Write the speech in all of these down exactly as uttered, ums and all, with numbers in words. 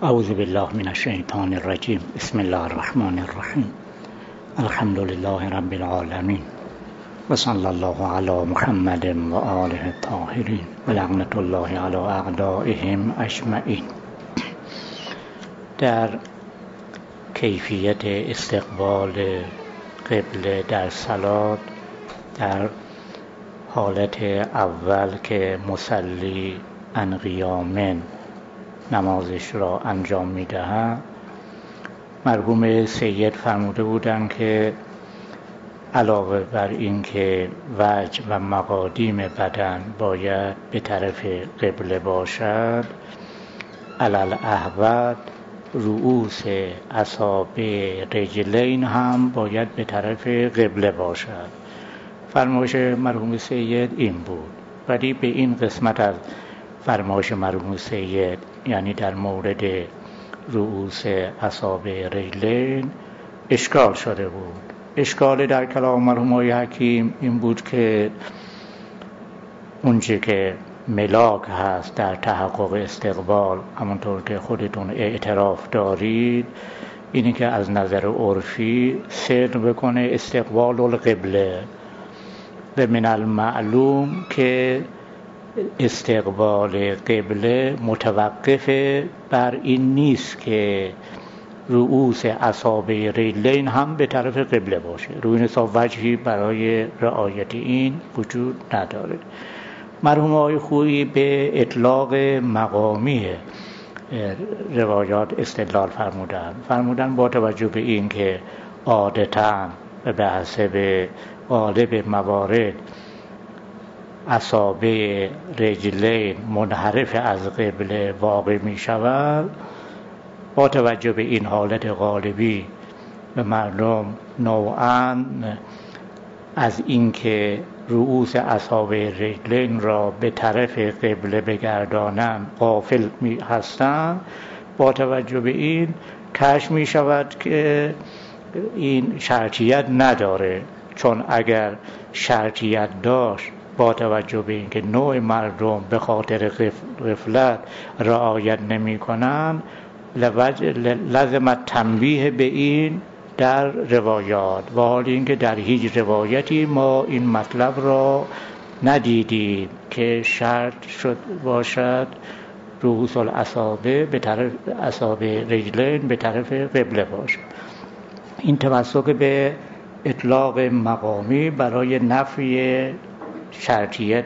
اعوذ بالله من الشیطان الرجیم. بسم الله الرحمن الرحیم. الحمد لله رب العالمین و صلی الله علی محمد و آله الطاهرین و لعنت الله علی اعدائهم اجمعین. در کیفیت استقبال قبله در صلات، در حالت اول که مصلی عن قیام نمازش را انجام می‌دهد، مرحوم سید فرموده بودند که علاوه بر این که وجه و مقادیم بدن باید به طرف قبله باشد، علل احوط رؤوس اصابع رجلین هم باید به طرف قبله باشد. فرمایش مرحوم سید این بود، ولی به این قسمت از فرمایش مرحوم سید، یعنی در مورد رؤوس اصابع رجلین، اشکال شده بود. اشکال در کلام مرحوم آقای حکیم این بود که اونچه که ملاک هست در تحقق استقبال، همونطور که خودتون اعتراف دارید، اینی که از نظر عرفی صدق بکنه استقبال القبله. و من المعلوم که استقبال قبله متوقف بر این نیست که رؤوس اصابع رجلین هم به طرف قبله باشه. روی این حساب وجهی برای رعایت این وجود نداره. مرحوم آقای خویی به اطلاق مقامی روایات استدلال فرمودن فرمودن با توجه به این که عادتاً به حسب غالب موارد اصابع رجلین منحرف از قبله واقع می شود، با توجه به این حالت غالبی به مردم نوعاً از اینکه رؤوس اصابع رجلین را به طرف قبله بگردانند غافل می هستند. با توجه به این کشف می شود که این شرطیت نداره، چون اگر شرطیت داشت، با توجه به اینکه نوع مردم به خاطر غفلت رعایت نمی کنند، لازم تنبیه به این در روایات، و حال اینکه در هیچ روایتی ما این مطلب را ندیدیم که شرط شد باشد رؤوس الاصابع به طرف اصابع رجلین به طرف قبله باشد. این تمسک به اطلاق مقامی برای نفی شرطیت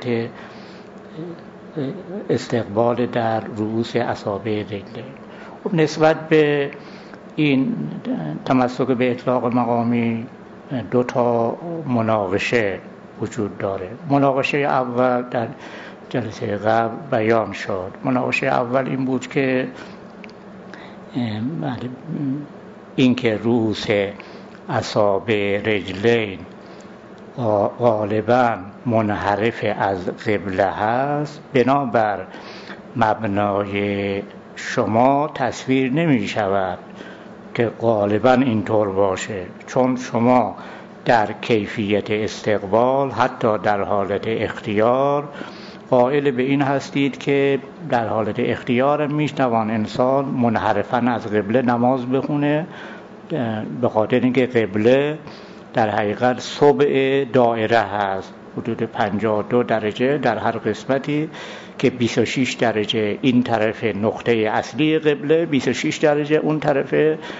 استقبال در رؤوس اصابع رجلین. خب نسبت به این تمسک به اطلاق مقامی دو تا مناقشه وجود داره. مناقشه اول در جلسه قبل بیان شد. مناقشه اول این بود که این که رؤوس اصابع رجلین غالباً منحرف از قبله هست، بنابر مبنای شما تصویر نمی شود که غالباً اینطور باشه، چون شما در کیفیت استقبال حتی در حالت اختیار قائل به این هستید که در حالت اختیار میتوان انسان منحرفاً از قبله نماز بخونه، به خاطر اینکه قبله در حقیقت صبع دایره هست، حدود پنجاه و دو درجه در هر قسمتی، که بیست و شش درجه این طرف نقطه اصلی قبله، بیست و شش درجه اون طرف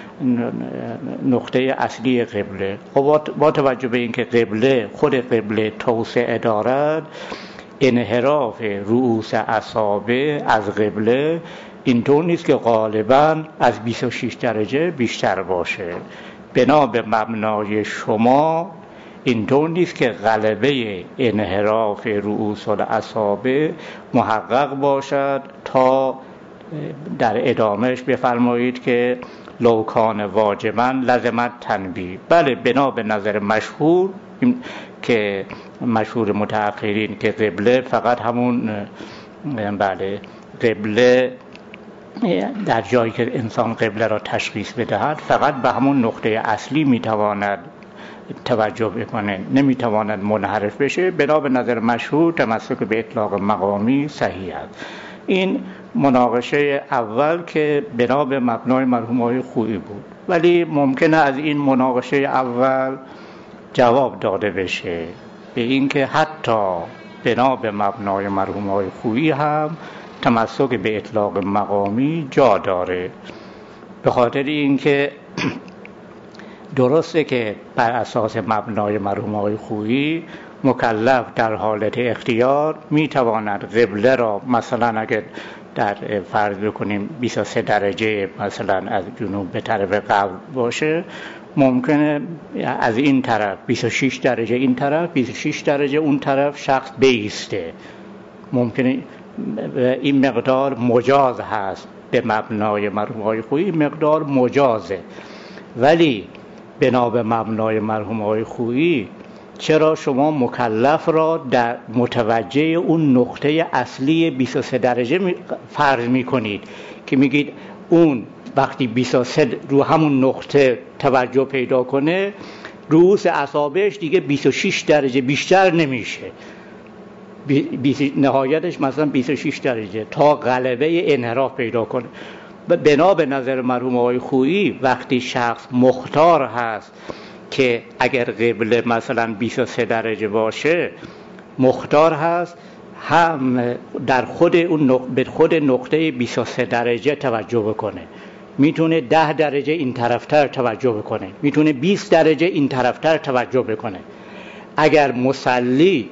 نقطه اصلی قبله. خب با توجه به اینکه قبله خود قبله توسعه دارد، انحراف رؤوس اصابع از قبله اینطور نیست که غالباً از بیست و شش درجه بیشتر باشه. بنا به مبنای شما اینطور نیست که غلبه انحراف رؤوس الاصابع محقق باشد تا در ادامهش بفرمایید که لو کان واجباً لزمت تنبیه. بله، بنا به نظر مشهور که مشهور متأخرین که قبله فقط همون بله قبله در جایی که انسان قبله را تشخیص بدهد فقط به همون نقطه اصلی میتواند توجه بکنه، نمیتواند منحرف بشه. بنا به نظر مشهور تمسک به اطلاق مقامی صحیح است. این مناقشه اول که بنا به مبنای مرحوم آقای خویی بود، ولی ممکنه از این مناقشه اول جواب داده بشه به اینکه حتی بنا به مبنای مرحوم آقای خویی هم تمسک به اطلاق مقامی جا داره، به خاطر اینکه درسته که بر اساس مبنای مرحوم آقای خویی مکلف در حالت اختیار میتواند قبله را مثلا اگر در فرض بکنیم بیست و سه درجه مثلا از جنوب به طرف غرب باشه، ممکنه از این طرف بیست و شش درجه این طرف بیست و شش درجه اون طرف شخص بیسته. ممکنه این مقدار مجاز هست به مبنای مرحوم آقای خویی، این مقدار مجازه. ولی بنا به مبنای مرحوم آقای خویی چرا شما مکلف را در متوجه اون نقطه اصلی بیست و سه درجه فرض میکنید که میگید اون وقتی بیست و سه رو همون نقطه توجه پیدا کنه، رؤوس اصابعش دیگه بیست و شش درجه بیشتر نمیشه، نهایتش مثلا بیست و شش درجه تا غلبه انحراف پیدا کنه. بنا به نظر مرحوم آقای خویی وقتی شخص مختار هست که اگر قبله مثلا بیست و سه درجه باشه، مختار هست هم در خود اون نق... به خود نقطه بیست و سه درجه توجه بکنه، میتونه ده درجه این طرفتر توجه بکنه، میتونه بیست درجه این طرفتر توجه بکنه. اگر مصلی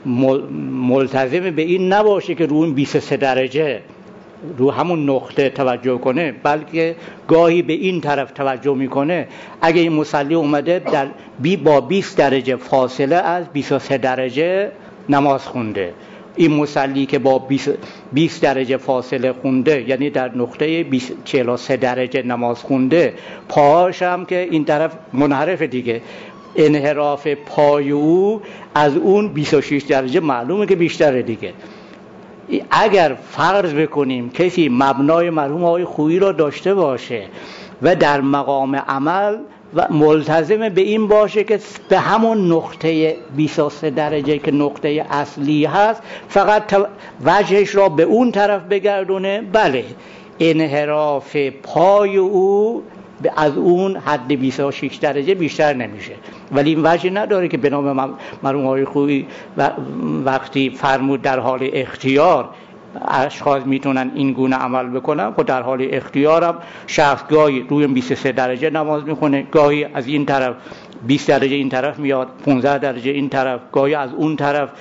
ملتزم به این نباشه که رو اون بیست و سه درجه رو همون نقطه توجه کنه، بلکه گاهی به این طرف توجه میکنه، اگه این مصلی اومده در بی با بیست درجه فاصله از بیست و سه درجه نماز خونده، این مصلی که با بیست درجه فاصله خونده یعنی در نقطه چهل و سه درجه نماز خونده، پاهاش هم که این طرف منحرف دیگه، انحراف پای او از اون بیست و شش درجه معلومه که بیشتره دیگه. اگر فرض بکنیم کسی مبنای مرحوم آقای خویی را داشته باشه و در مقام عمل و ملتزم به این باشه که به همون نقطه بیست و سه درجه که نقطه اصلی هست فقط وجهش را به اون طرف بگردونه، بله انحراف پای او از اون حد بیست و شش درجه بیشتر نمیشه. ولی این وجه نداره که به نام مرحوم آقای خویی وقتی فرمود در حال اختیار اشخاص میتونن این گونه عمل بکنن، خود در حال اختیارم شخص گاهی روی بیست و سه درجه نماز میخونه، گاهی از این طرف بیست درجه این طرف میاد، پانزده درجه این طرف، گاهی از اون طرف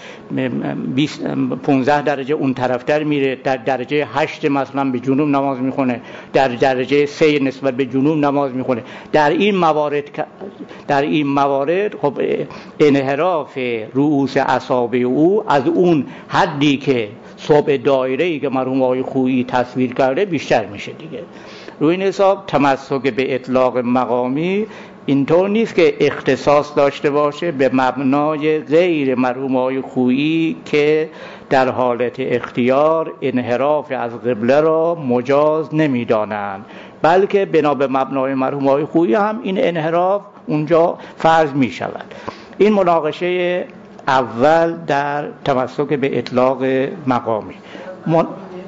پانزده درجه اون طرفتر میره، در درجه هشت مثلا به جنوب نماز میخونه، در درجه سه نسبت به جنوب نماز میخونه. در این موارد در این موارد خب انحراف رؤوس اصابع او از اون حدی که صوب دایره‌ای که مرحوم آقای خویی تصویر کرده بیشتر میشه دیگه. روی این حساب تمسک به اطلاق مقامی اینطور نیست که اختصاص داشته باشه به مبنای غیر مرحوم آقای خویی که در حالت اختیار انحراف از قبله را مجاز نمیدانند، بلکه بنا به مبنای مرحوم آقای خویی هم این انحراف اونجا فرض می شود. این مناقشه اول در تمسک به اطلاق مقامی. من...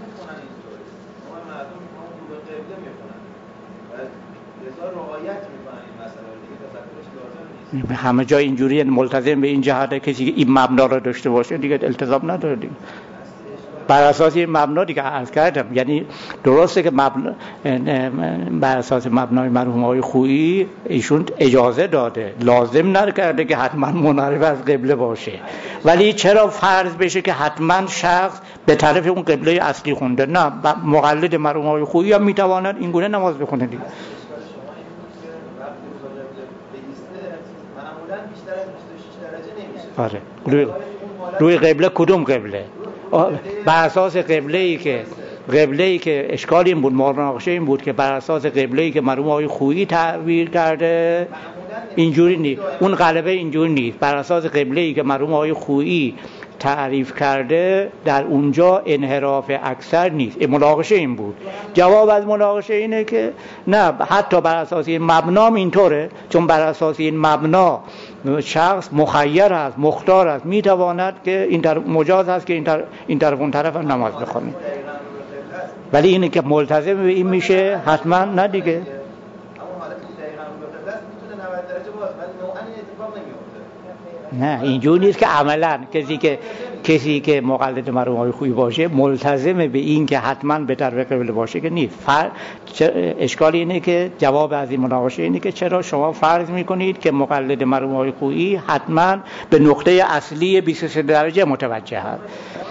همه جا اینجوری ملتزم به این جهت کسی که این مبنا را داشته باشه دیگه التزام نداره دیگه. بر اساس این مبنا دیگه عرض کردم، یعنی درسته که مبنا بر اساس مبنای مرحوم آقای خویی ایشون اجازه داده، لازم نکرده که حتما منحرف از قبله باشه، ولی چرا فرض بشه که حتما شخص به طرف اون قبله اصلی خونده؟ نه، مقلد مرحوم آقای خویی هم میتواند این گونه نماز بخونه دیگه. آره روی, روی قبله کدوم قبله؟ بر اساس قبله‌ای که قبله‌ای که اشکال این بود، مناقشه این بود که بر اساس قبله‌ای که مرحوم آقای خویی تعبیر کرده اینجوری نیست، اون غلبه اینجوری نیست. بر اساس قبله‌ای که مرحوم آقای خویی تعریف کرده در اونجا انحراف اکثر نیست. مناقشه این بود. جواب از مناقشه اینه که نه، حتی بر اساس این مبنا اینطوره، چون بر اساس این مبنا شخص مخیر است، مختار است، میتواند که این طرف مجاز است که این طرف این طرف اون طرف هم نماز بخونه. ولی اینه که ملتزم به این میشه حتما نه دیگه. نه اینجور نیست که عملا کسی که کسی که مقلد مرحوم خویی باشه ملتزم به این که حتما به طرف قبله باشه که نیست. فر... اشکال اینه که جواب از این مناقشه اینه که چرا شما فرض میکنید که مقلد مرحوم خویی حتما به نقطه اصلی بیست و سه درجه متوجه هست.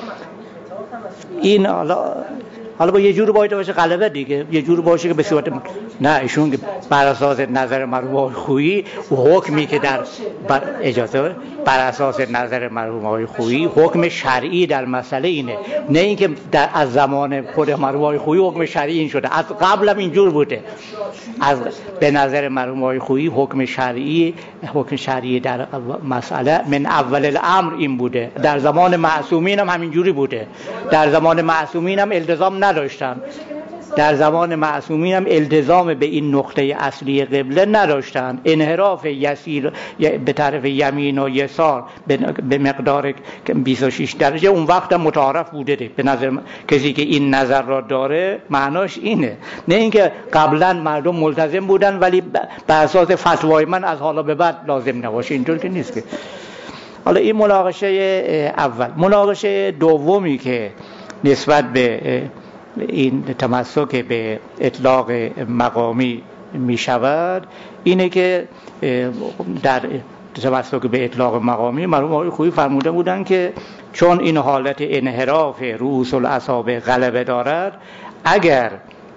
این حالا حالا با یه جور باید باشه غلبه دیگه، یه جور باشه که به صورت نه ایشون بر اساس نظر مرحوم خویی حکمی که در بر اجازه بر اساس نظر مرحوم خویی حکم شرعی در مسئله اینه، نه اینکه در از زمان خود مرحوم خویی حکم شرعی این شده، از قبل هم اینجور بوده. از به نظر مرحوم خویی حکم شرعی حکم شرعی در مسئله من اول الامر این بوده، در زمان معصومین هم همینجوری بوده. در زمان معصومین هم التزام نداشتن، در زمان معصومین هم التزام به این نقطه اصلی قبله نداشتن. انحراف یسیر به طرف یمین و یسار به مقدار بیست و شش درجه اون وقت هم متعارف بوده ده. به نظر کسی که این نظر را داره معناش اینه، نه اینکه قبلا مردم ملتزم بودن ولی به اساس فتوای من از حالا به بعد لازم نباشه، اینطور که نیست که. حالا این مناقشه اول. مناقشه دومی که نسبت به این تمسک به اطلاق مقامی می شود اینه که در تمسک به اطلاق مقامی مرحوم آقای خویی فرموده بودن که چون این حالت انحراف رؤوس الاصابع غلبه دارد، اگر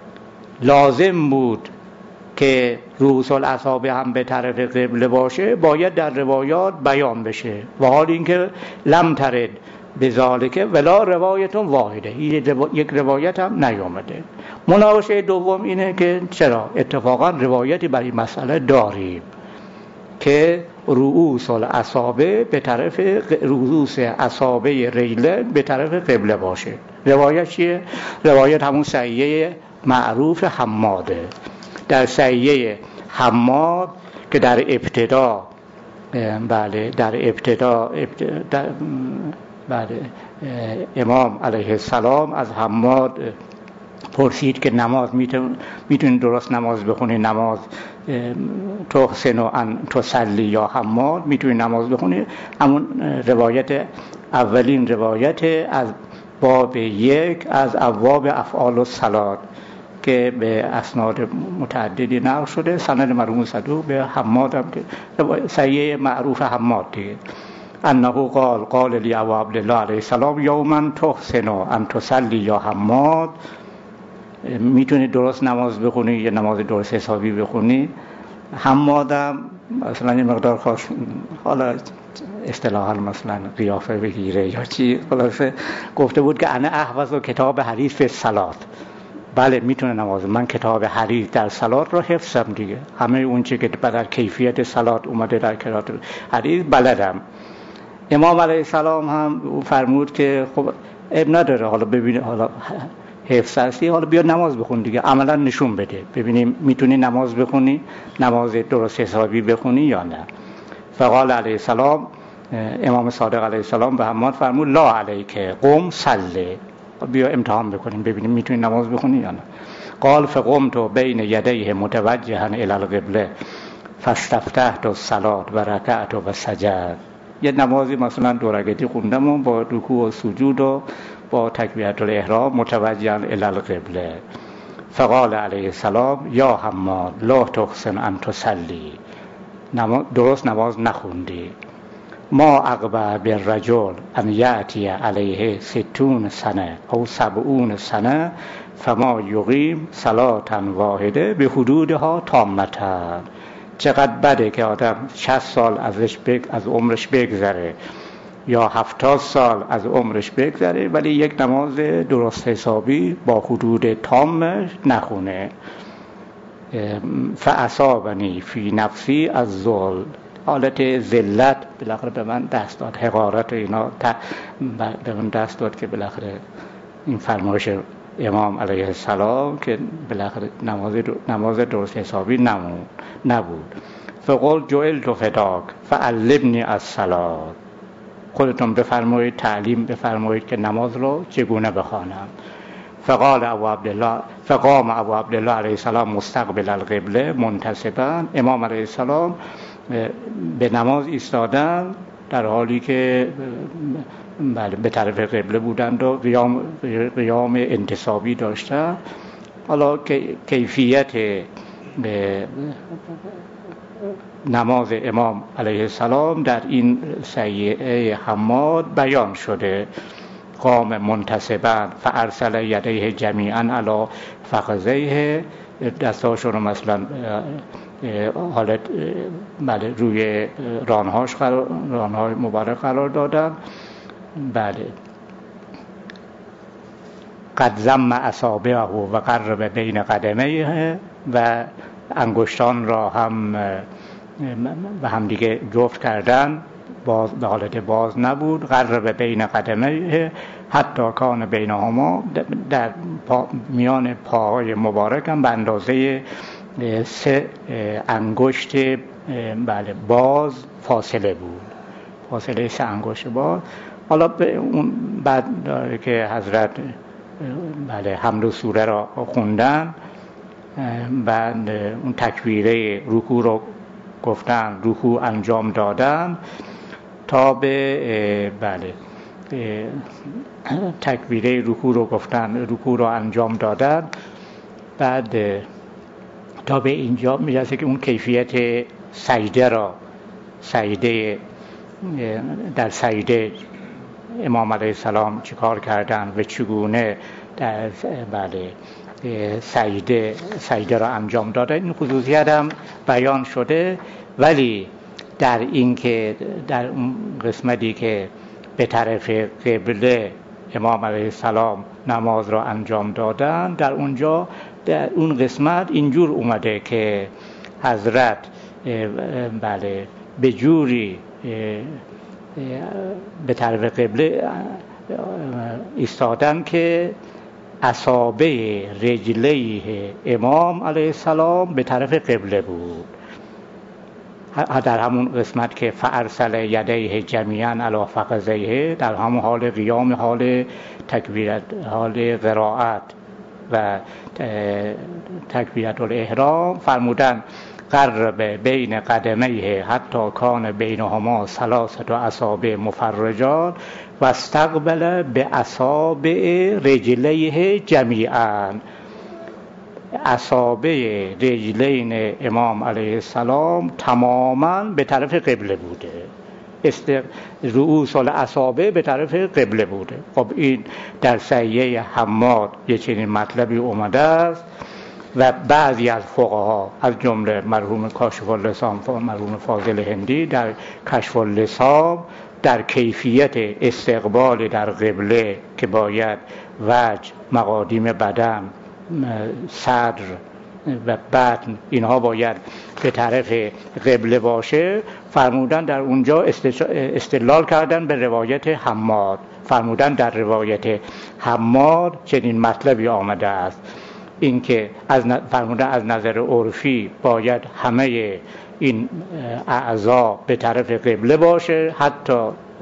لازم بود که رؤوس الاصابع هم به طرف قبله باشه باید در روایات بیان بشه، و حال اینکه لم ترد به ذالک ولا روایت واحده، یک روایت هم نیامده. مناقشه دوم اینه که چرا اتفاقا روایتی برای مسئله داریم که رؤوس الاصابع به طرف رؤوس اصابع ریله به طرف قبله باشه. روایت چیه؟ روایت همون صحیحه معروف حماده. در صحیحه حماد که در ابتدا بله در ابتدا, ابتدا بله امام علیه السلام از حماد پرسید که نماز میتونی درست نماز بخونی، نماز تحسن و ان تصلی یا حماد میتونی نماز بخونی. همون روایت اولین روایت از باب یک از ابواب افعال الصلات که به اسناد متعددی نقل شده، سند مرحوم صدوق به حماد هم که صحیح معروف حماد دیگه، انه قال قال لی ابو عبدالله علیه السلام یوما تحسن ان تصلی یا حماد، میتونی درست نماز بخونی یا نماز درست حسابی بخونی. حمادم مثلا یه مقدار خاص حالا اصطلاحا مثلا قیافه بگیره یا چی، خلاصه گفته بود که انا احفظ کتاب حدیث فی الصلات. بله میتونه نماز، من کتاب حدیث در صلات رو حفظم دیگه، همه اون چی که در کیفیت صلات اومده در کتاب حدیث بلدم. امام علیه السلام هم فرمود که خب اب نداره، حالا ببینه حالا حفظ هستی حالا بیا نماز بخون دیگه، عملا نشون بده ببینیم میتونی نماز بخونی، نماز درست حسابی بخونی یا نه. فقال علیه السلام، امام صادق علیه السلام به حماد فرمود لا علیک قم صلی، بیا امتحان بکنیم ببینیم میتونی نماز بخونی یا نه. قال فقمت بین یدیه متوجها الی القبله فاستفتحت الصلاة و رکعت و سجد. یه نمازی مثلا دو رکعتی خوندم و با رکوع و سجود و با تکبیرت الاحرام متوجها الی القبله. فقال علیه السلام یا حماد لا تحسن ان تصلی، درست نماز نخوندی. ما اقبع بالرجل ان یأتی علیه ستون سنه او سبعون سنه فما یقیم صلاة واحده به حدودها تامتا. چقدر بده که آدم شصت سال ازش بگ... از عمرش بگذره یا هفتاد سال از عمرش بگذره ولی یک نماز درست حسابی با حدود تام نخونه. فاصابنی فی نفسی از ذل، حالت ذلت بالاخره به من دست داد، حقارت اینا به من دست داد که بالاخره این فرمایش امام علیه السلام که بالاخره نماز نماز درست حسابی نمون نبود. فقل جعلت فداک فعلمنی الصلاة، خودتون بفرمایید تعلیم بفرمایید که نماز رو چگونه بخوانم. فقال ابو عبدالله فقام ابو عبدالله علیه السلام مستقبل القبله منتصبا. امام علیه السلام به نماز ایستادن در حالی که بله به طرف قبله بودند و قیام قیام انتصابی داشتند. حالا کیفیت نماز امام علیه السلام در این سیعه حماد بیان شده. قام منتصبا فارسل یدیه جمیعا علی فخذیه، دستاشون رو مثلا حالت بله روی رانهاش قرار رانهای مبارک قرار دادن. بله قد ضم اصابعه و قرب بین قدمیه، و انگشتان را هم و هم دیگه جفت کردن، باز به حالت باز نبود. قرب بین قدمیه حتی کان بینهما، در پا میان پاهای مبارک هم به اندازه سه انگشت بله باز فاصله بود، فاصله سه انگشت باز. حالا به اون بعد که حضرت بله حمد و سوره را خوندن، بعد اون تکبیره رکوع رو گفتن، رکوع انجام دادن تا به بله تکبیره رکوع رو گفتن، رکوع رو انجام دادن. بعد تا به اینجا میرسه که اون کیفیت سجده را سجده در سجده امام علیه السلام چیکار کردن و چگونه در بله سجده سجده را انجام دادن، این خصوصیت هم بیان شده. ولی در این که در اون قسمتی که به طرف قبله امام علیه السلام نماز را انجام دادن، در اونجا در اون قسمت اینجور اومده که حضرت بله به جوری به طرف قبله ایستادن که اصابع رجلیه امام علیه السلام به طرف قبله بود. در همون قسمت که فارسل یدیه جمیعا علی فخذیه، در همون حال قیام، حال تکبیرت، حال قرائت و تکبیرت الاحرام فرمودن قرب بین قدمیه حتی کان بینهما ثلاثه اصابع مفرجات و استقبل به اصابع رجلیه جمیعا. اصابع رجلین امام علیه السلام تماما به طرف قبله بوده، است رؤوس الاصابع به طرف قبله بوده. خب این در سیعه حماد یه چنین مطلبی اومده است و بعضی از فقها از جمله مرحوم کاشف اللسان مرحوم فاضل هندی در کشف اللسان در کیفیت استقبال در قبله که باید وجه، مقادیم بدن، صدر و بطن اینها باید به طرف قبله باشه، فرمودن در اونجا استدلال کردن به روایت حماد، فرمودن در روایت حماد چنین مطلبی آمده است، اینکه از فرمودن از نظر عرفی باید همه این اعضا به طرف قبله باشه، حتی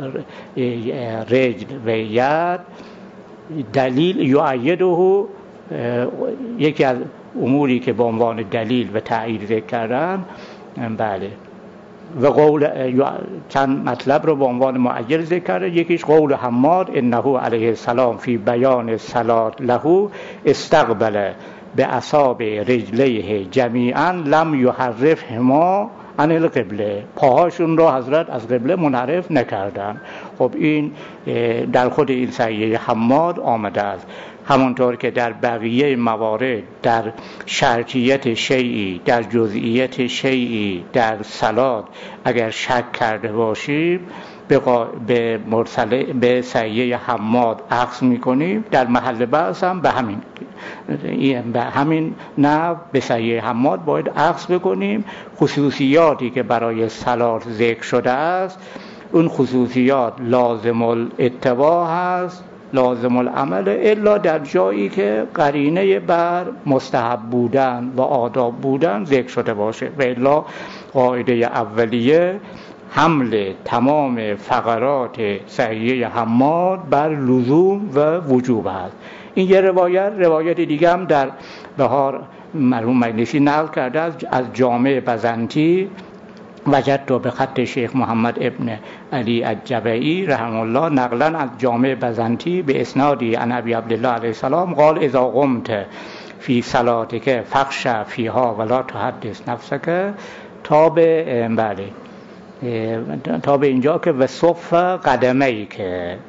رجل و ید. دلیل یؤیده، یکی از اموری که به عنوان دلیل و تأیید ذکر کردن بله و قول چند مطلب رو به عنوان مؤید ذکر کرده. یکیش قول حماد انه علیه السلام فی بیان صلات له استقبل به اصابع رجلیه جمیعا لم یحرفهما عن القبله، پاهاشون رو حضرت از قبله منحرف نکردن. خب این در خود این سیعه حماد آمده است. همونطور که در بقیه موارد در شرطیت شیئی، در جزئیت شیئی در صلات اگر شک کرده باشیم به مرسله به سیعه حماد اخذ میکنیم، در محل بحث هم به همین به همین نحو به سیعه حماد باید اخذ بکنیم. خصوصیاتی که برای صلات ذکر شده است، اون خصوصیات لازم الاتباع هست، لازم العمل، الا در جایی که قرینه بر مستحب بودن و آداب بودن ذکر شده باشه، و الا قاعده اولیه حمل تمام فقرات سیعه حماد بر لزوم و وجوب است. این یه روایت. روایت دیگه هم در بهار مرحوم مجلسی نقل کرده از از جامع بزنطی، وجدت به خط شیخ محمد ابن علی الجبعی رحمه الله نقلا از جامع بزنطی به اسنادی عن ابی عبدالله علیه السلام قال اذا قمت فی صلاتک فخش فیها ولا تحدث نفسک، تا به بله تا به اینجا که و صف قدمیک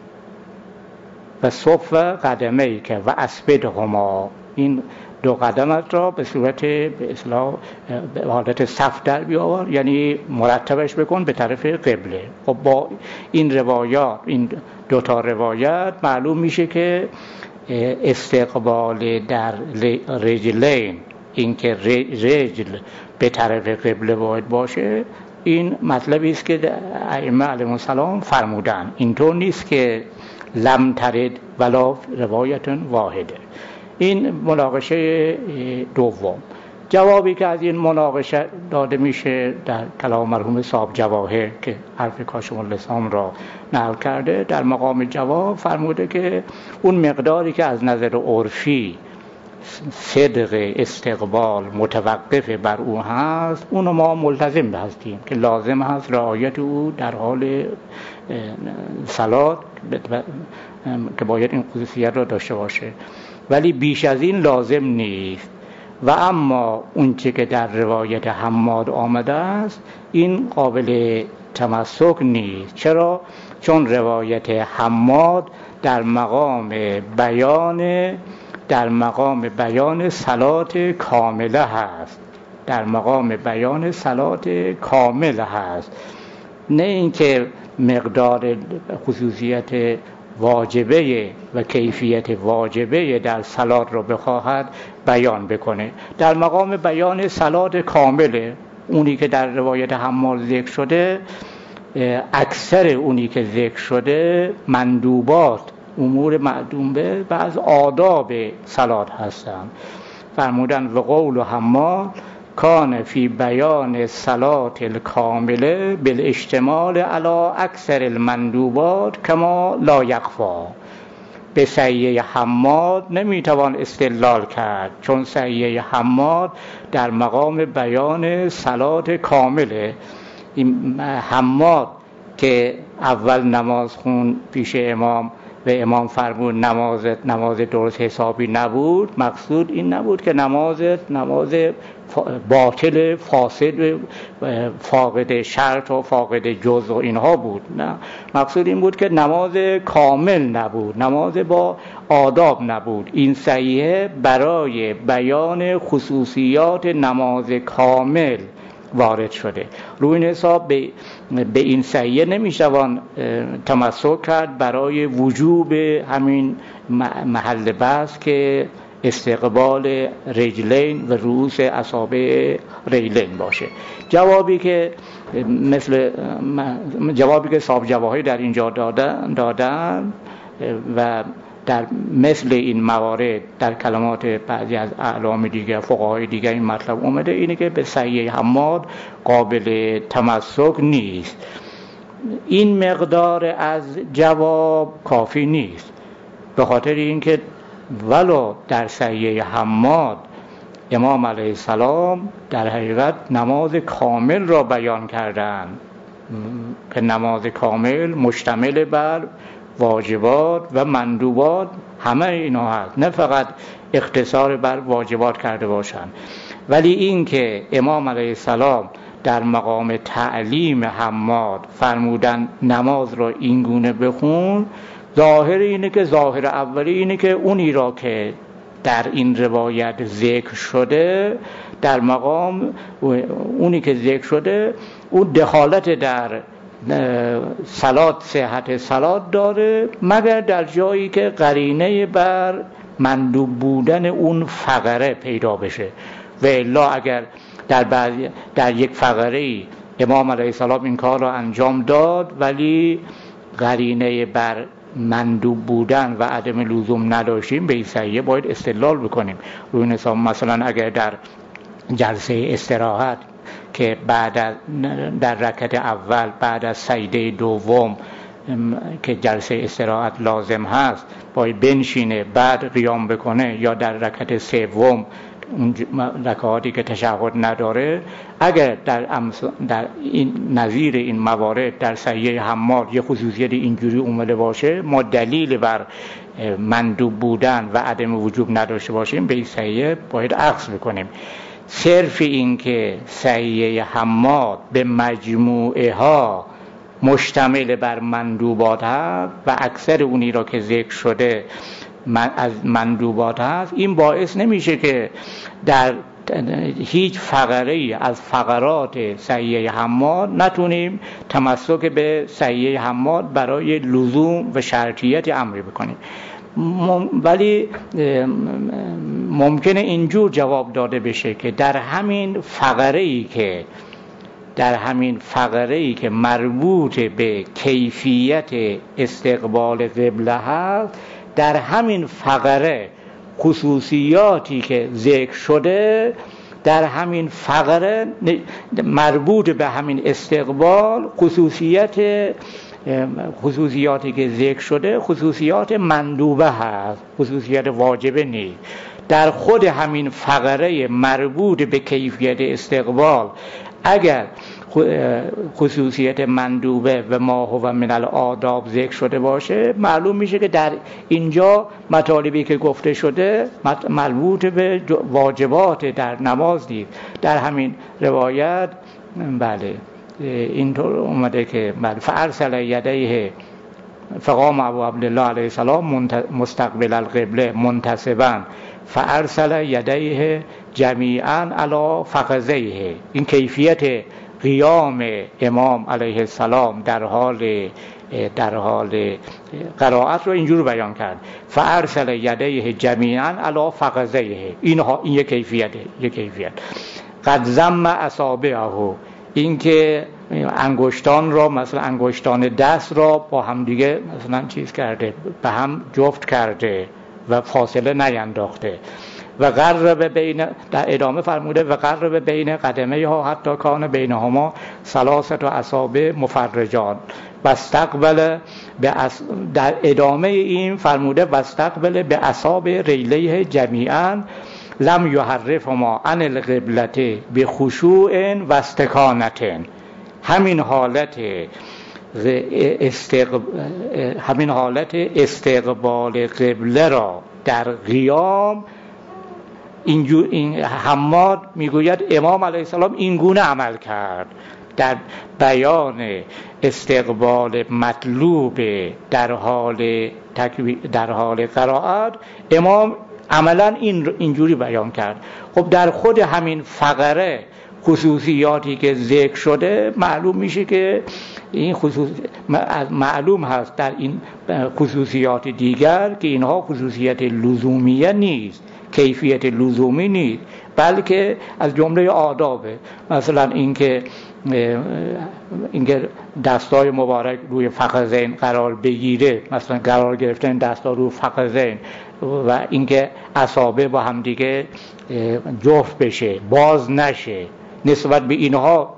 و صف قدمیک و اسبدهما، این دو قدمت را به صورت به اصطلاح به حالت صف در بیاور، یعنی مرتبش بکن به طرف قبله. خب با این روایات، این دو تا روایت معلوم میشه که استقبال در رجلین، این که رجل به طرف قبله باید باشه، این مطلبی است که ائمه علیهم السلام فرمودن. اینطور نیست که لم ترد ولا روایت واحده. این مناقشه دوم. جوابی که از این مناقشه داده میشه در کلام مرحوم صاحب جواهر که حرف کاشف اللسان را نقل کرده، در مقام جواب فرموده که اون مقداری که از نظر عرفی صدق استقبال متوقف بر او هست، اونو ما ملتزم هستیم که لازم هست رعایت او در حال صلات که باید این خصوصیت را داشته باشه، ولی بیش از این لازم نیست. و اما اون چه که در روایت حماد آمده است این قابل تمسک نیست. چرا؟ چون روایت حماد در مقام بیان در مقام بیان صلات کامله هست، در مقام بیان صلات کامله هست، نه اینکه مقدار خصوصیت واجبه و کیفیت واجبه در صلات رو بخواهد بیان بکنه. در مقام بیان صلات کامله، اونی که در روایت حماد ذکر شده، اکثر اونی که ذکر شده مندوبات، امور معدومه و از آداب صلات هستند. فرمودن و قول حماد کان فی بیان صلات الکامله بالاشتمال علی اکثر المندوبات کما لا یخفا. به صحیح حماد نمیتوان استدلال کرد، چون صحیح حماد در مقام بیان صلات کامله. این حماد که اول نماز خون پیش امام و امام فرمود نمازت نماز درست حسابی نبود، مقصود این نبود که نمازت نماز باطل فاسد فاقد شرط و فاقد جزء و اینها بود، نه، مقصود این بود که نماز کامل نبود، نماز با آداب نبود. این صحیحه برای بیان خصوصیات نماز کامل وارد شده. روی این حساب به, به این صحیحه نمیشوان تمسک کرد برای وجوب همین محل بحث که استقبال رجلین و رؤوس اصابع رجلین باشه. جوابی که مثل جوابی که صاحب جواهر در اینجا دادن دادن و در مثل این موارد در کلمات بعضی از اعلام دیگر فقهای دیگر این مطلب اومده، اینه که به صحیح حماد قابل تمسک نیست. این مقدار از جواب کافی نیست، به خاطر اینکه ولو در صحیح حماد امام علیه السلام در حقیقت نماز کامل را بیان کردند که نماز کامل مشتمل بر واجبات و مندوبات همه اینا هست، نه فقط اختصار بر واجبات کرده باشند. ولی این که امام علیه السلام در مقام تعلیم حماد فرمودن نماز را اینگونه بخون، ظاهر اینه که ظاهر اولی اینه که اونی را که در این روایت ذکر شده در مقام اونی که ذکر شده اون دخالت در صلات صحت صلات داره، مگر در جایی که قرینه بر مندوب بودن اون فقره پیدا بشه. و الا اگر در بعض در یک فقره امام علیه السلام این کار را انجام داد ولی قرینه بر مندوب بودن و عدم لزوم نداشتیم، به این صحیحه باید استدلال بکنیم. روی این حساب مثلا اگر در جلسه استراحت که بعد از در رکعت اول بعد از سجده دوم که جلسه استراحت لازم هست باید بنشینه بعد قیام بکنه، یا در رکعت سوم اون رکعاتی که تشهد نداره، اگر در, در این نظیر این موارد در صحیح حماد یه خصوصیت اینجوری اومده باشه، ما دلیل بر مندوب بودن و عدم وجوب نداشته باشیم به این صحیح باید عکس بکنیم. صرف این که صحیح حماد به مجموعه ها مشتمل بر مندوبات هست و اکثر اونی را که ذکر شده من از مندوبات هست، این باعث نمیشه که در هیچ فقره از فقرات صحیح حماد نتونیم تمسک به صحیح حماد برای لزوم و شرطیت امری بکنیم. ولی ممکنه اینجور جواب داده بشه که در همین فقره‌ای که در همین فقره‌ای که مربوط به کیفیت استقبال قبله هست، در همین فقره خصوصیاتی که ذکر شده در همین فقره مربوط به همین استقبال خصوصیت خصوصیاتی که ذکر شده خصوصیات مندوبه هست، خصوصیت واجبه نیست. در خود همین فقره مربوط به کیفیت استقبال اگر خصوصیت مندوبه و ما هو من الآداب ذکر شده باشه، معلوم میشه که در اینجا مطالبی که گفته شده مربوط به واجبات در نماز نیست. در همین روایت بله اینطور اومده که بله فارسل یدیه فقام ابو عبدالله علیه السلام مستقبل القبله منتصبا فارسل یدیه جمیعا علی فخذیه. این کیفیت قیام امام علیه السلام در حال در حال قرائت رو اینجور بیان کرد، فارسل یدیه جمیعا علی فخذیه. اینها این یک کیفیته، یک کیفیت. قد ضم اصابعه، این که انگشتان را مثلا انگشتان دست را با هم دیگه مثلا چیز کرده، به هم جفت کرده و فاصله نینداخته. و قرب بین، در ادامه فرموده و قرب بین قدمه ها حتی کان بینهما ثلاثه اصابع مفرجان و استقبل به اص... در ادامه این فرموده و استقبل به اصابع ریلیه جمیعا لم یحرفهما عن القبلة بخشوع و استکانة. همین حالت استقب... همین حالت استقبال قبله را در قیام اینجور این حماد میگوید امام علیه السلام این گونه عمل کرد در بیان استقبال مطلوب در حال تکبیر در حال قرائت. امام عملا این اینجوری بیان کرد. خب در خود همین فقره خصوصیاتی که ذکر شده معلوم میشه که این خصوص معلوم هست در این خصوصیات دیگر که اینها خصوصیت لزومیه نیست، کیفیت لزومی نیست، بلکه از جمله آدابه. مثلا اینکه اینکه دستای مبارک روی فخذین قرار بگیره، مثلا قرار گرفتن دستا روی فخذین، و اینکه اصابع با هم دیگه جفت بشه، باز نشه، نسبت به اینها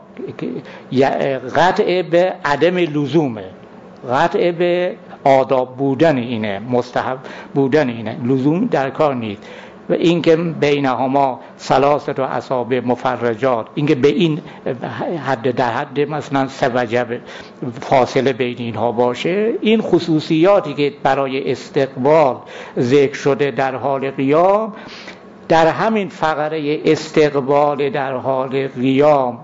قطع به عدم لزومه، قطع به آداب بودن اینه، مستحب بودن اینه، لزوم در کار نیست. و اینکه بینهما ثلاثه اصابع مفرجات، اینکه به این حد در حد مثلا سه وجب فاصله بین اینها باشه، این خصوصیاتی که برای استقبال ذکر شده در حال قیام در همین فقره استقبال در حال قیام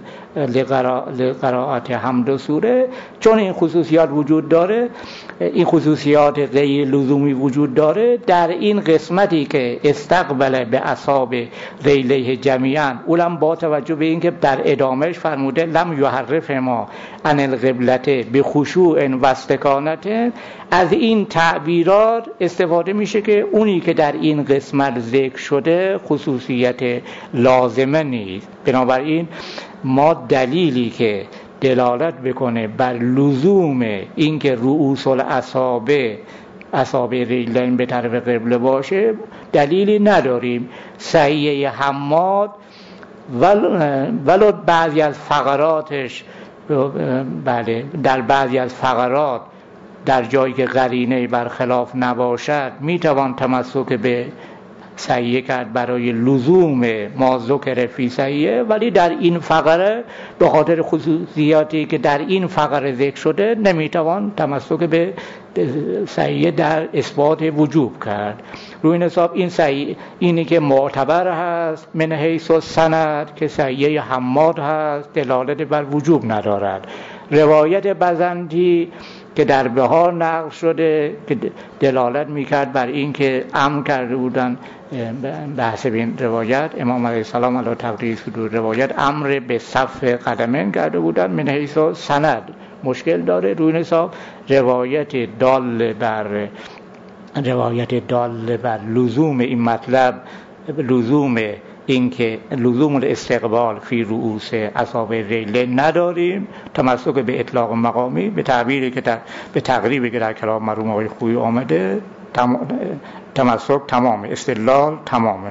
لقراءت حمد و سوره، چون این خصوصیات وجود داره، این خصوصیات غیر لزومی وجود داره، در این قسمتی که استقبل به اصابع ریلیه جمیعا، اولم با توجه به این که در ادامهش فرموده لم یحرفهما عن القبلة بخشوع و استکانة، از این تعبیرات استفاده میشه که اونی که در این قسمت ذکر شده خصوصیت لازمه نیست. بنابراین ما دلیلی که دلالت بکنه بر لزوم اینکه رؤوس الاصابع اصابع ریلین به طرف قبله باشه دلیلی نداریم. صحیح حماد ولو بعضی از فقراتش بله در بعضی از فقرات در جایی که قرینه برخلاف نباشد میتوان تمسک به سیه کرد برای لزوم ما ذکر فی سیه، ولی در این فقره به خاطر خصوصیاتی که در این فقره ذکر شده نمیتوان تمسک به سیه در اثبات وجوب کرد. روی این حساب این سیه اینی که معتبر هست من حیث السند که سیه حماد هست دلالت بر وجوب ندارد. روایت بزنتی که در بهار نقل شده که دلالت میکرد بر این که امر کرده بودن بحث این روایت امام علیه السلام علی تقدیر صدور روایت امر به صف قدمین کرده بودن من حیث سند مشکل داره. روی حساب روایت دال بر روایت دال بر لزوم این مطلب لزوم این که لزوم الاستقبال فی رؤوس اصابع ریل نداریم، تمسک به اطلاق مقامی به تعبیری که در به تقریبی که در کلام مرحوم آقای خویی آمده تم... تمسک تمام، استدلال تمامه.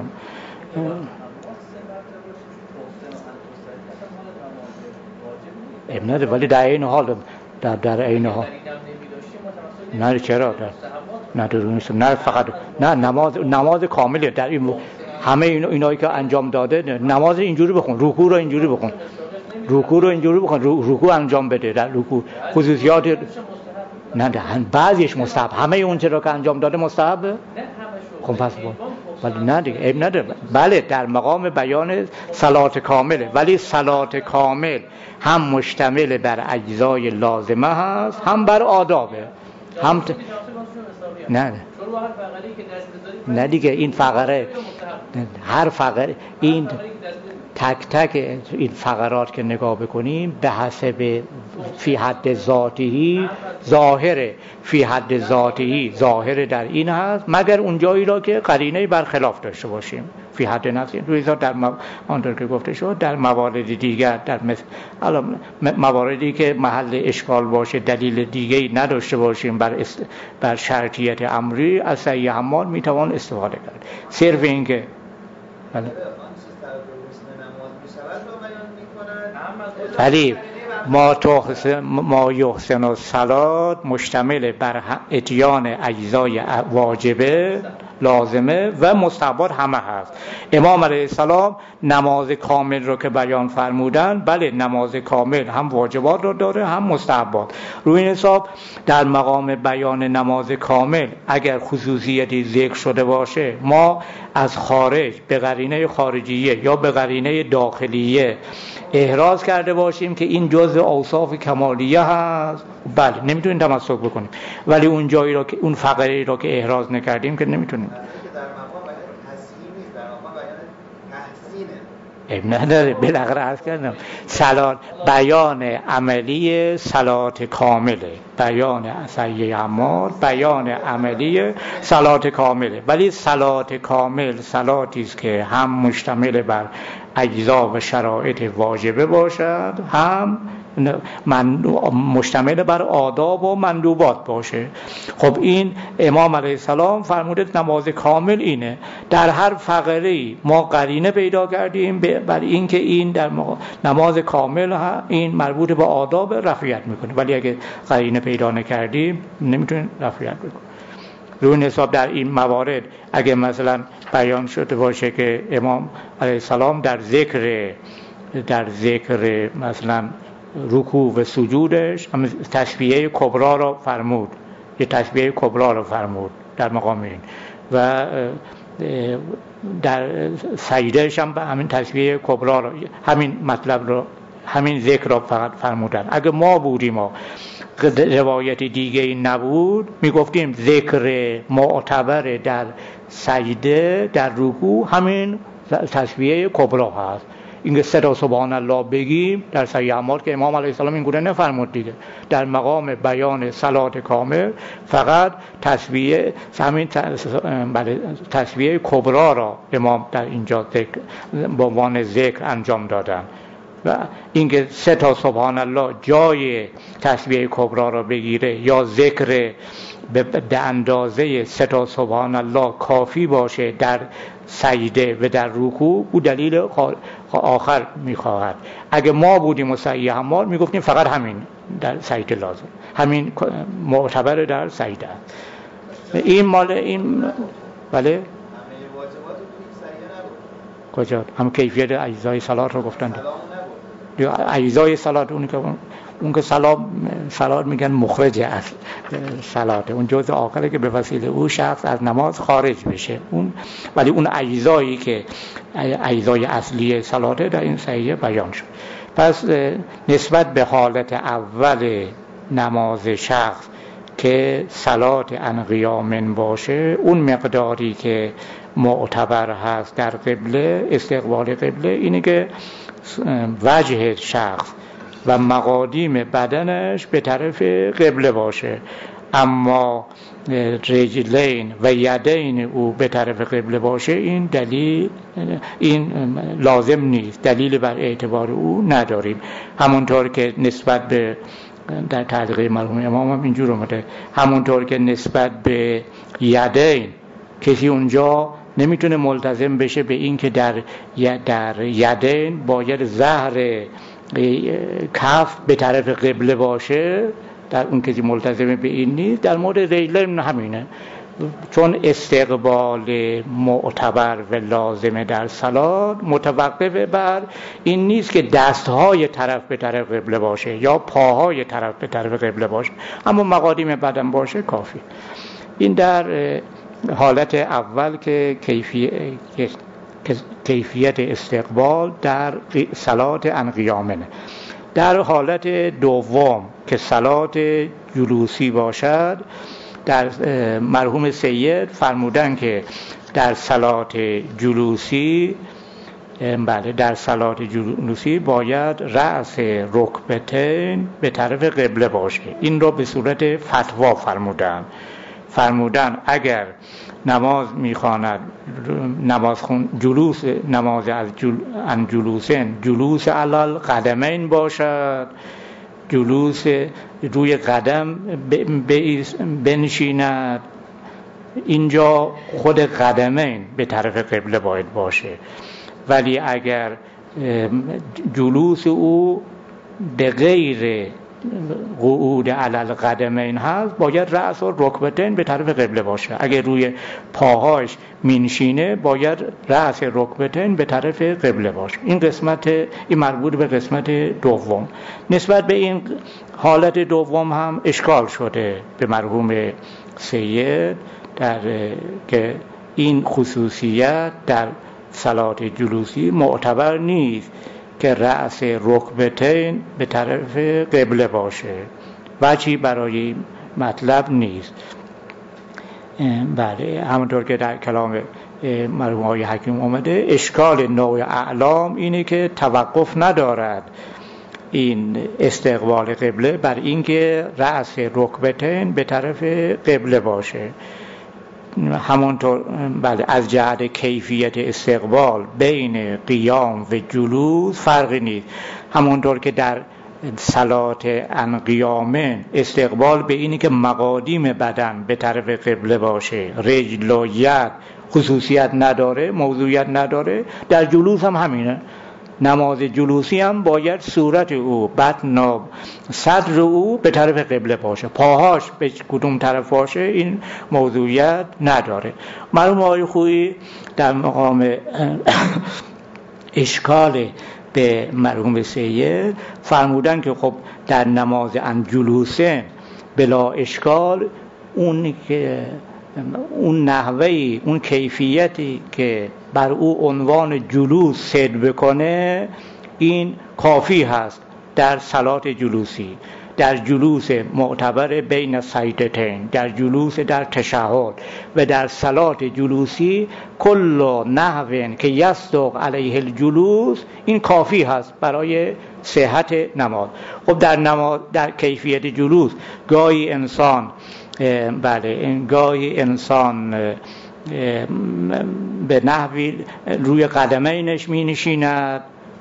ابن ولی در این حال در در این حال نه چرا در نه درونیست نه فقط نه نماز نماز کامله در این همه اینا اینایی که انجام داده نماز اینجوری بخون، رکوع رو اینجوری بخون، رکوع رو اینجوری بخون، رکوع انجام بده در رکوع خصوصیات نه نه بعضیش مستحب، همه اون چیزا که انجام داده مستحبه خب پس ولی نه دیگه عیب نداره. بله در مقام بیان صلات کامله، ولی صلات کامل هم مشتمل بر اجزای لازمه هست هم بر آدابه هم ت... نه نه دیگه این فقره هر فقره این تک تک این فقرات که نگاه بکنیم به حسب فی حد ذاتی ظاهره فی حد ذاتی ظاهره در این هست مگر اون جایی را که قرینه برخلاف داشته باشیم فی حد نفسی. روی در آنطور که گفته شد در موارد دیگر در مثل مواردی که محل اشکال باشه دلیل دیگه‌ای نداشته باشیم بر است... بر شرطیت امری از سیه حمال میتوان استفاده کرد. صرف این که بله ولی ما تحسن ما یحسن الصلات مشتمل بر اتیان اجزای واجبه لازمه و مستحبات همه هست. امام علیه السلام نماز کامل رو که بیان فرمودن بله نماز کامل هم واجبات رو داره هم مستحبات. روی این حساب در مقام بیان نماز کامل اگر خصوصیتی ذکر شده باشه ما از خارج به قرینه خارجیه یا به قرینه داخلیه احراز کرده باشیم که این جزء اوصاف کمالیه هست بله نمیتونیم تمسک بکنیم، ولی اون جایی را که اون فقره را که احراز نکردیم که نمیتونیم. ابن نداره بالاخره عرض کردم صلات بیان عملی صلات کامله، بیان سیه حمال بیان عملی صلات کامله، ولی صلات کامل صلاتی است که هم مشتمل بر اجزا و شرایط واجبه باشد هم من مشتمل بر آداب و مندوبات باشه. خب این امام علیه السلام فرموده نماز کامل اینه. در هر فقره‌ای ما قرینه پیدا کردیم بر این که این در نماز کامل این مربوط به آداب رفعیت میکنه، ولی اگه قرینه پیدا نکردیم نمیتونیم رفعیت بکنیم. روی این حساب در این موارد اگه مثلا بیان شده باشه که امام علیه السلام در ذکر در ذکر مثلا رکوع و سجودش هم تشبیه کبرا را فرمود، یه تشبیه کبرا را فرمود در مقام این و در سجدهش هم همین تشبیه کبرا را همین مطلب را همین ذکر را فقط فرمودن. اگه ما بودیم ما روایت دیگه ای نبود میگفتیم ذکر معتبر در سجده در رکوع همین تشبیه کبرا هست. اینکه صدا سبحان الله بگیم در سیه حمال که امام علیه السلام این گونه نفرمود دیگه. در مقام بیان صلات کامل فقط تسبیح همین تسبیح کبرا را امام در اینجا ذکر به عنوان ذکر انجام دادن. و اینکه سه تا سبحان الله جای تسبیح کبرا را بگیره یا ذکر به اندازه سه تا سبحان الله کافی باشه در سجده و در رکوع، او دلیل آخر میخواهد. اگه ما بودیم و سعی حمال میگفتیم فقط همین در سجده لازم، همین معتبر در سجده است. این مال این بله کجا هم کیفیت اجزای صلات رو گفتن، یا اجزای صلات اون که اون که صلات صلات میگن مخرج از صلات، اون جزء آخره که به وسیله او شخص از نماز خارج بشه اون، ولی اون اجزایی که اجزای اصلی صلاته در این صحیح بیان شد. پس نسبت به حالت اول نماز شخص که صلات عن قیام باشه، اون مقداری که معتبر هست در قبله، استقبال قبله، اینه که وجه شخص و مقادیم بدنش به طرف قبله باشه، اما رجلین و یدین او به طرف قبله باشه، این دلیل این لازم نیست، دلیل بر اعتبار او نداریم. همونطور که نسبت به در تعلیق مرحوم امام هم اینجور اومده، همونطور که نسبت به یدین کسی اونجا نمیتونه ملتزم بشه به این که در در یدین باید ظهر کف به طرف قبله باشه، در اون کسی ملتزم به این نیست. در مورد ریلین همینه، چون استقبال معتبر و لازم در صلات متوقف بر این نیست که دستهای طرف به طرف قبله باشه یا پاهای طرف به طرف قبله باشه، اما مقادیم بدن باشه کافی. این در حالت اول که کیفیت کیفیت استقبال در صلات عن قیامه. در حالت دوم که صلات جلوسی باشد، در مرحوم سید فرمودن که در صلات جلوسی بله در صلات جلوسی باید رأس رکبتین به طرف قبله باشه. این رو به صورت فتوا فرمودن فرمودن اگر نماز میخواند، نماز خون جلوس نماز از جل... ان جلوسن جلوس علال قدمین باشد، جلوس روی قدم بنشیند، اینجا خود قدمین به طرف قبله باید باشه. ولی اگر جلوس او به غیر قعود علل قدمین هست، باید رأس و رکبتین به طرف قبله باشه. اگر روی پاهاش مینشینه، باید رأس رکبتین به طرف قبله باشه. این قسمت این مربوط به قسمت دوم. نسبت به این حالت دوم هم اشکال شده به مرحوم سید در که این خصوصیت در صلات جلوسی معتبر نیست که رأس رکبتین به طرف قبله باشه، وجهی برای مطلب نیست. بله، همونطور که در کلام مرحوم آقای حکیم اومده، اشکال نوع اعلام اینه که توقف ندارد این استقبال قبله بر اینکه رأس رکبتین به طرف قبله باشه. همونطور بله از جهت کیفیت استقبال بین قیام و جلوس فرقی نیست. همونطور که در صلات عن قیامه استقبال به اینی که مقادیم بدن به طرف قبله باشه، رجل و ید خصوصیت نداره، موضوعیت نداره، در جلوس هم همینه. نماز جلوسی هم باید صورت او، بطن و صدر او به طرف قبله باشه، پاهاش به کدوم طرف باشه این موضوعیت نداره. مرحوم آقای خویی در مقام اشکال به مرحوم سید فرمودن که خب در نماز عن جلوسه بلا اشکال اون که اون نحوهی، اون کیفیتی که بر او عنوان جلوس صد بکنه، این کافی هست در صلات جلوسی، در جلوس معتبر بین سجدتین، در جلوس در تشهد و در صلات جلوسی کل نحو که یصدق علیه الجلوس، این کافی هست برای صحت نماز. خب در نماز در کیفیت جلوس گاهی انسان بله گاهی انسان به نحوی روی قدمینش می نشیند،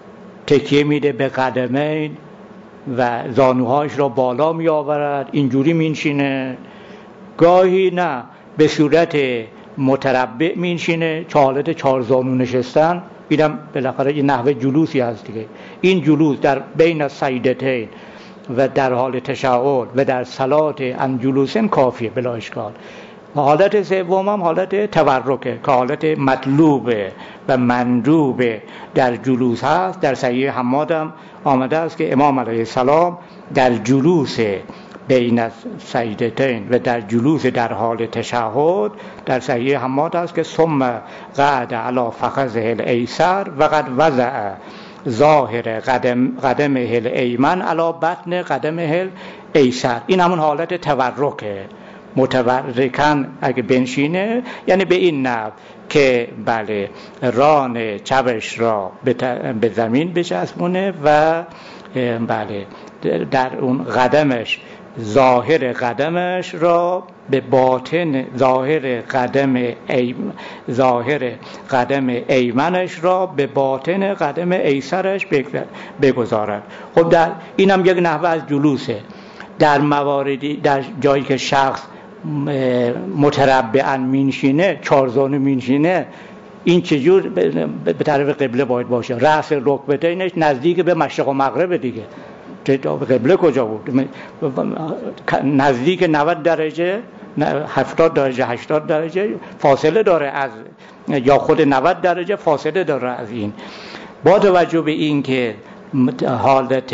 تکیه میده به قدمین و زانوهاش را بالا می آورد، اینجوری مینشینه. گاهی نه به صورت متربع مینشینه، چه حالت چهار زانو نشستن. اینم بالاخره یه نحوه جلوسی هست دیگه. این جلوس در بین سجدتین و در حال تشهد و در صلات ان جلوسن کافیه بلا اشکال. حالت سوم هم حالت تورکه که حالت مطلوبه و مندوبه در جلوس هست. در صحیح حماد هم آمده است که امام علیه السلام در جلوس بین سجدتین و در جلوس در حال تشهد در صحیح حماد است که ثم قعد علی فخذه الایسر و قد وضع ظاهر قدم قدمه الایمن علی بطن قدمه الایسر. این همون حالت تورکه، متورکن اگه بنشینه، یعنی به این نحو که بله ران چپش را به زمین بچسبونه و بله در اون قدمش ظاهر قدمش را به باطن ظاهر قدم ای ظاهر قدم ایمنش را به باطن قدم ایسرش بگذارد. خب در اینم یک نحوه از جلوسه. در مواردی در جایی که شخص متربعاً مینشینه، چارزانو مینشینه، این چجور به طرف قبله باید باشه؟ رأس رکبتینش نزدیک به مشرق و مغرب دیگه. قبله کجا بود؟ نزدیک نود درجه، هفتاد درجه، هشتاد درجه فاصله داره از، یا خود نود درجه فاصله داره از این. با توجه به این که حالت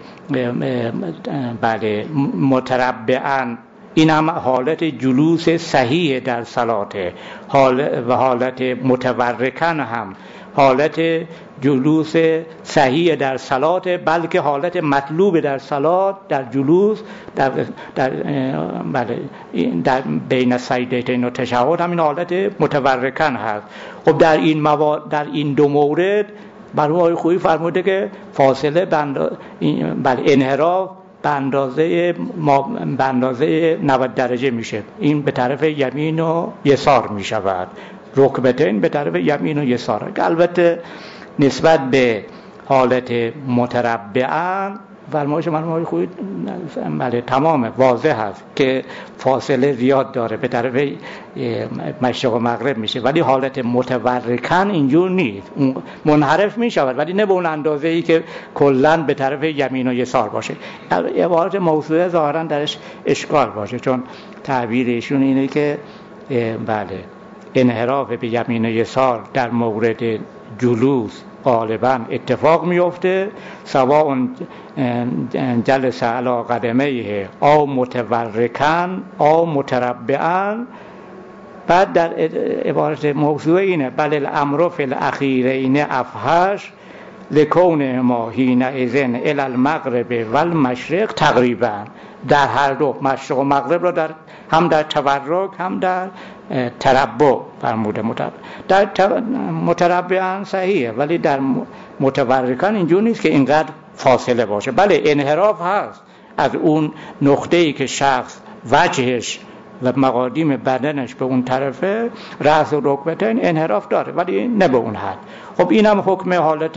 بله متربعاً این هم حالت جلوس صحیح در صلاته، حال و حالت متورکن هم حالت جلوس صحیح در صلات، بلکه حالت مطلوب در صلات در جلوس در در بله در بین سجدتین و تشهد همین حالت متورکن هست. خب در این موارد در این دو مورد برای خویی فرموده که فاصله بند بله انحراف به اندازه ما به اندازه نود درجه میشه. این به طرف یمین و یسار میشود، رکبتین به طرف یمین و یسار. البته نسبت به حالت متربعاً فرمایش مرحوم خویی بله تمام واضح هست که فاصله زیاد داره، به طرف مشرق و مغرب میشه، ولی حالت متورکن اینجور نیست، منحرف میشود ولی نه به اون اندازه ای که کلا به طرف یمین و یسار باشه. عبارت موضوعه ظاهرا درش اشکال باشه، چون تعبیر ایشون اینه که بله انحراف به یمین و یسار در مورد جلوس غالبا اتفاق میفته، سواء جلس علی قدمیه او متورکن او متربعا. بعد در عبارت موضوع اینه بل الامر فی الاخیرین افحش لکون ما حین اذن الی المغرب و المشرق تقریبا. در هر دو مشرق و مغرب را در هم در تورک هم در تربع فرموده. در متربعاً صحیحه ولی در متورکان اینجور نیست که اینقدر فاصله باشه. بله انحراف هست از اون نقطه‌ای که شخص وجهش و مقادیم بدنش به اون طرفه، رأس و رکبتین انحراف داره ولی نه به اون حد. خب اینم حکم حالت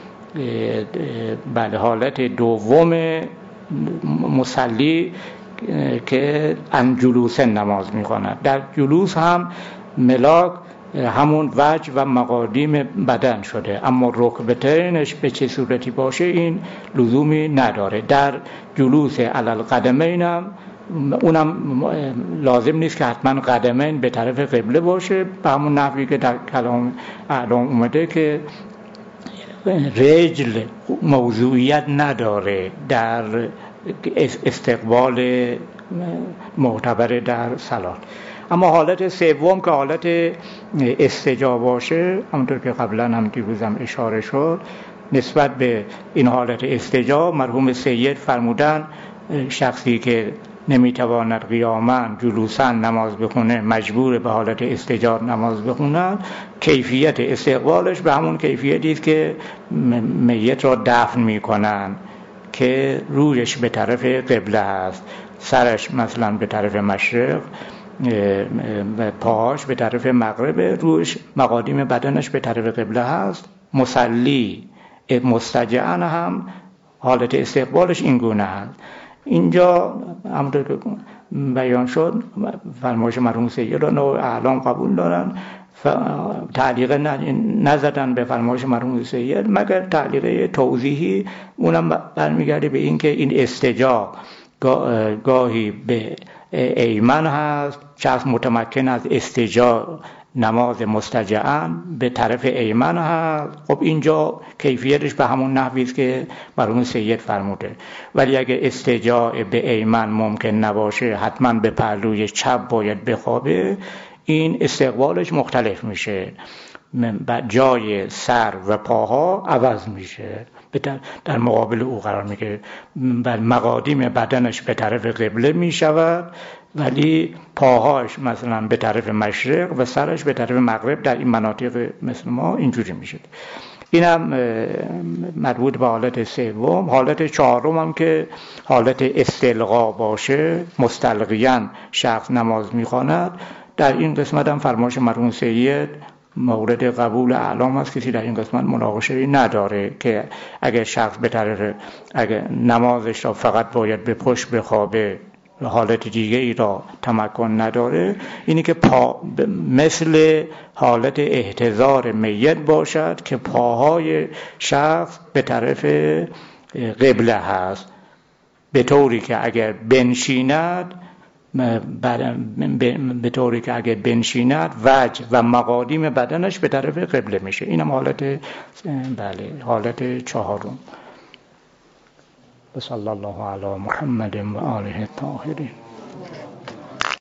بله حالت دوم مصلی که ان جلوس نماز میخواند. در جلوس هم ملاک همون وجه و مقادیم بدن شده، اما رکبتینش به چه صورتی باشه این لزومی نداره. در جلوس علی القدمین هم اونم لازم نیست که حتما قدمین به طرف قبله باشه، به همون نحوی که در کلام اعلام اومده که رجل موضوعیت نداره در استقبال معتبر در صلات. اما حالت سوم که حالت استجاب باشه، همونطور که قبلا هم دیروزم اشاره شد، نسبت به این حالت استجاب مرحوم سید فرمودن شخصی که نمیتواند قیاما جلوسا نماز بخونه مجبور به حالت استجاب نماز بخونن، کیفیت استقبالش به همون کیفیتی است که میت را دفن میکنن که رویش به طرف قبله است، سرش مثلا به طرف مشرق و پاهاش به طرف مغرب، رویش مقادیم بدنش به طرف قبله هست. مصلی مستجعن هم حالت استقبالش این گونه هست. اینجا همونطور که بیان شد فرمایش مرحوم سید را نوع اعلام قبول دارن، تعلیق نزدن به فرمایش مرحوم سید مگر تعلیق توضیحی، اونم برمیگرده به این که این استجاع گاهی به ایمن هست، شخص متمکن از استجاع نماز مستجعن به طرف ایمن هست. خب اینجا کیفیتش به همون نحوی است که مرحوم سید فرموده. ولی اگه استجاع به ایمن ممکن نباشه، حتما به پهلوی چپ باید بخوابه، این استقبالش مختلف میشه، جای سر و پاها عوض میشه، در مقابل او قرار میگیره، بر مقادیم بدنش به طرف قبله میشود ولی پاهاش مثلا به طرف مشرق و سرش به طرف مغرب. در این مناطق مثل ما اینجوری میشه. اینم مربوط به حالت سوم. حالت چهارم هم که حالت استلقا باشه، مستلقیان شخص نماز میخواند، در این قسمت هم فرمایش مرحوم سید مورد قبول اعلام است، کسی در این قسمت مناقشه‌ای نداره که اگر شخص به طرف اگر نمازش را فقط باید به پشت بخوابه، حالت دیگه ای را تمکن نداره، اینی که پا مثل حالت احتضار میت باشد که پاهای شخص به طرف قبله هست، به طوری که اگر بنشیند به طوری که اگر بنشیند وجه و مقادیم بدنش به طرف قبله میشه. اینم حالت بله حالت چهارم. صلی الله علی محمد و آله الطاهرین.